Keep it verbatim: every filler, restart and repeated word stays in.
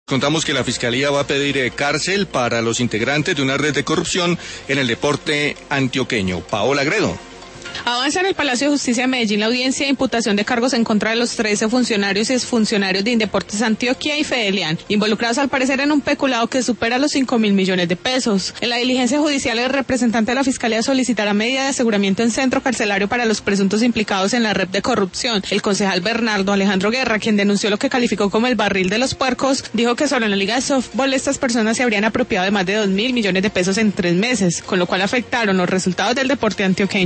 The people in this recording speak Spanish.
Contamos que la Fiscalía va a pedir eh, cárcel para los integrantes de una red de corrupción en el deporte antioqueño. Paola Gredo. Avanza en el Palacio de Justicia de Medellín la audiencia de imputación de cargos en contra de los trece funcionarios y exfuncionarios de Indeportes Antioquia y Fedelian, involucrados al parecer en un peculado que supera los cinco mil millones de pesos. En la diligencia judicial, el representante de la Fiscalía solicitará medida de aseguramiento en centro carcelario para los presuntos implicados en la red de corrupción. El concejal Bernardo Alejandro Guerra, quien denunció lo que calificó como el barril de los puercos, dijo que solo en la Liga de Softball estas personas se habrían apropiado de más de dos mil millones de pesos en tres meses, con lo cual afectaron los resultados del deporte antioqueño.